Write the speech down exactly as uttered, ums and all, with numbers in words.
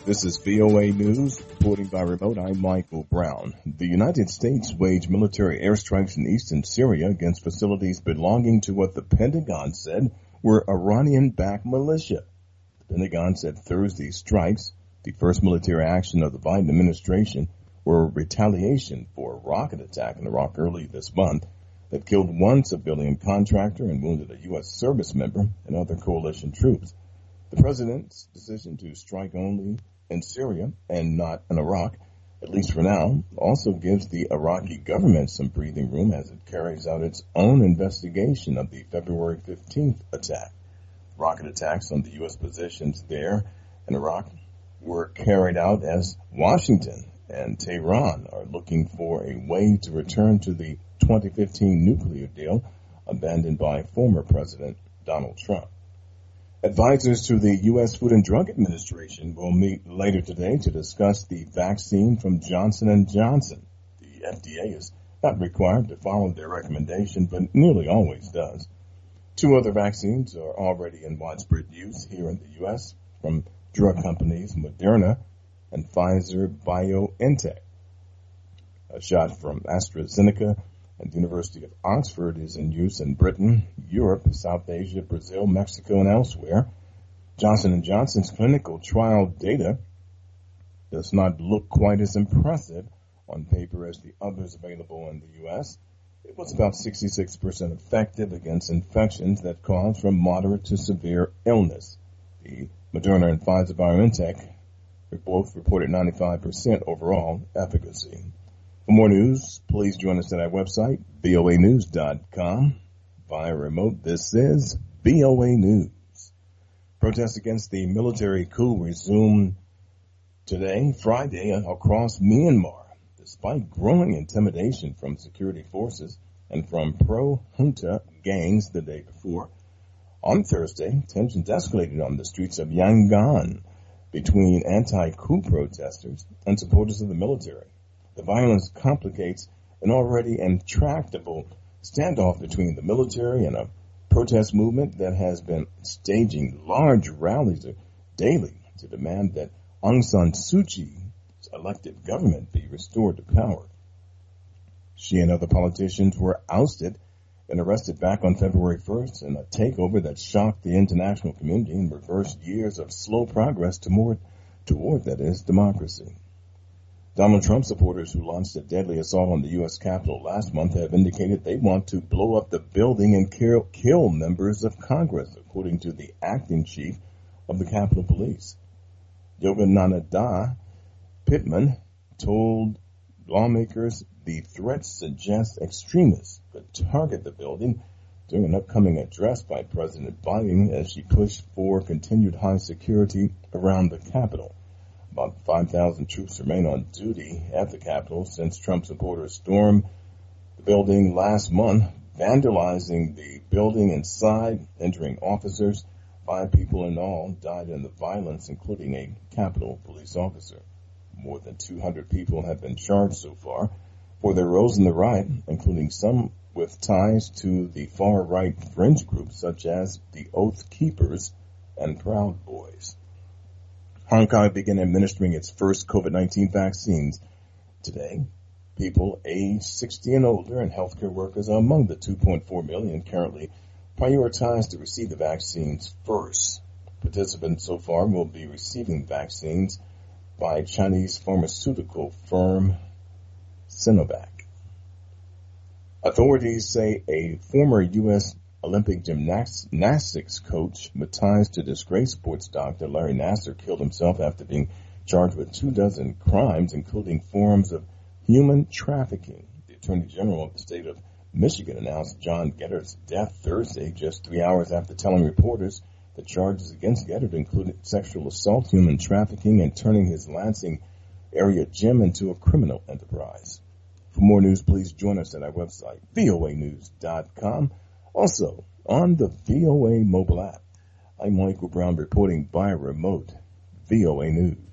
This is V O A News, reporting by remote. I'm Michael Brown. The United States waged military airstrikes in eastern Syria against facilities belonging to what the Pentagon said were Iranian-backed militia. The Pentagon said Thursday's strikes, the first military action of the Biden administration, were retaliation for a rocket attack in Iraq early this month that killed one civilian contractor and wounded a U S service member and other coalition troops. The president's decision to strike only in Syria and not in Iraq, at least for now, also gives the Iraqi government some breathing room as it carries out its own investigation of the February fifteenth attack. Rocket attacks on the U S positions there in Iraq were carried out as Washington and Tehran are looking for a way to return to the twenty fifteen nuclear deal abandoned by former President Donald Trump. Advisors to the U S Food and Drug Administration will meet later today to discuss the vaccine from Johnson and Johnson. The F D A is not required to follow their recommendation, but nearly always does. Two other vaccines are already in widespread use here in the U S from drug companies Moderna and Pfizer-BioNTech. A shot from AstraZeneca and the University of Oxford is in use in Britain, Europe, South Asia, Brazil, Mexico, and elsewhere. Johnson and Johnson's clinical trial data does not look quite as impressive on paper as the others available in the U S. It was about sixty-six percent effective against infections that cause from moderate to severe illness. The Moderna and Pfizer-BioNTech both reported ninety-five percent overall efficacy. For more news, please join us at our website, V O A news dot com. Via remote, this is V O A News. Protests against the military coup resumed today, Friday, across Myanmar, despite growing intimidation from security forces and from pro-junta gangs the day before. On Thursday, tensions escalated on the streets of Yangon between anti-coup protesters and supporters of the military. The violence complicates an already intractable standoff between the military and a protest movement that has been staging large rallies daily to demand that Aung San Suu Kyi's elected government be restored to power. She and other politicians were ousted and arrested back on February first in a takeover that shocked the international community and reversed years of slow progress toward, toward that is, democracy. Donald Trump supporters who launched a deadly assault on the U S Capitol last month have indicated they want to blow up the building and kill, kill members of Congress, according to the acting chief of the Capitol Police. Yogananda Pittman told lawmakers the threats suggest extremists could target the building during an upcoming address by President Biden as she pushed for continued high security around the Capitol. About five thousand troops remain on duty at the Capitol since Trump supporters stormed the building last month, vandalizing the building inside, injuring officers. Five people in all died in the violence, including a Capitol police officer. More than two hundred people have been charged so far for their roles in the riot, including some with ties to the far-right fringe groups such as the Oath Keepers and Proud Boys. Hong Kong began administering its first COVID nineteen vaccines today. People aged sixty and older and healthcare workers are among the two point four million currently prioritized to receive the vaccines first. Participants so far will be receiving vaccines by Chinese pharmaceutical firm Sinovac. Authorities say a former U S Olympic gymnastics coach with ties to disgraced sports doctor Larry Nassar killed himself after being charged with two dozen crimes, including forms of human trafficking. The Attorney General of the state of Michigan announced John Geddert's death Thursday, just three hours after telling reporters the charges against Geddert included sexual assault, human trafficking, and turning his Lansing area gym into a criminal enterprise. For more news, please join us at our website, V O A news dot com. Also, on the V O A mobile app, I'm Michael Brown reporting by remote, V O A News.